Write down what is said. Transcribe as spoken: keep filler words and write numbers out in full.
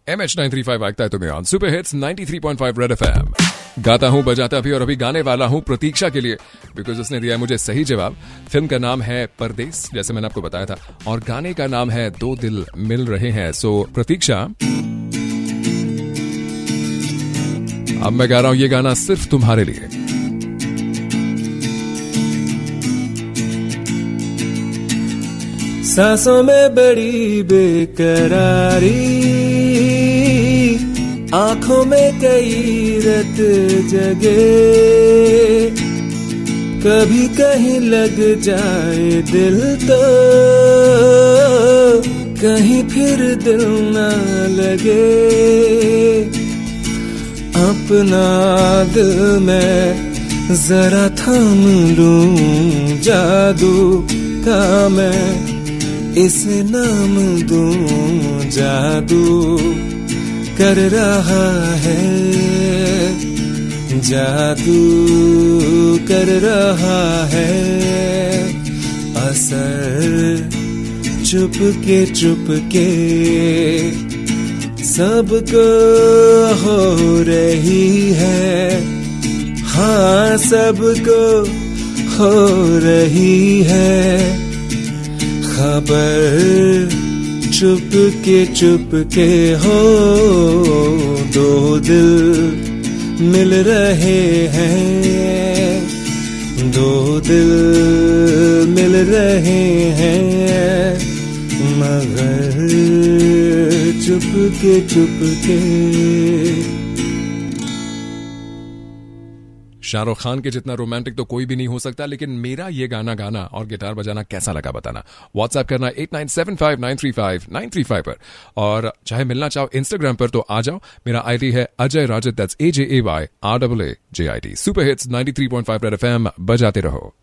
M H nine three five आगता है तुम्हें on super hits ninety three point five red FM. गाता हूं बजाता भी और अभी गाने वाला हूं प्रतीक्षा के लिए, बिकॉज उसने दिया मुझे सही जवाब। फिल्म का नाम है परदेस, जैसे मैंने आपको बताया था, और गाने का नाम है दो दिल मिल रहे हैं। सो प्रतीक्षा, अब मैं गा रहा हूं ये गाना सिर्फ तुम्हारे लिए। सांसों में बड़ी बेकरारी, आंखों में कई रत जगे, कभी कहीं लग जाए दिल तो कहीं फिर दिल न लगे। अपना दिल में जरा थाम लूं, जादू का मैं इसे नाम दूं, जादू कर रहा है, जादू कर रहा है असर। चुपके चुपके सबको हो रही है, हाँ सबको हो रही है खबर। चुपके चुपके हो दो दिल मिल रहे हैं, दो दिल मिल रहे हैं, मगर चुपके चुपके। शाहरुख खान के जितना रोमांटिक तो कोई भी नहीं हो सकता, लेकिन मेरा ये गाना गाना और गिटार बजाना कैसा लगा बताना। व्हाट्सएप करना eight nine seven five nine three five nine three five पर, और चाहे मिलना चाहो इंस्टाग्राम पर तो आ जाओ। मेरा आईडी है Ajay Raajit, that's A J A Y R double A J I T. Super hits ninety three point five red FM, बजाते रहो।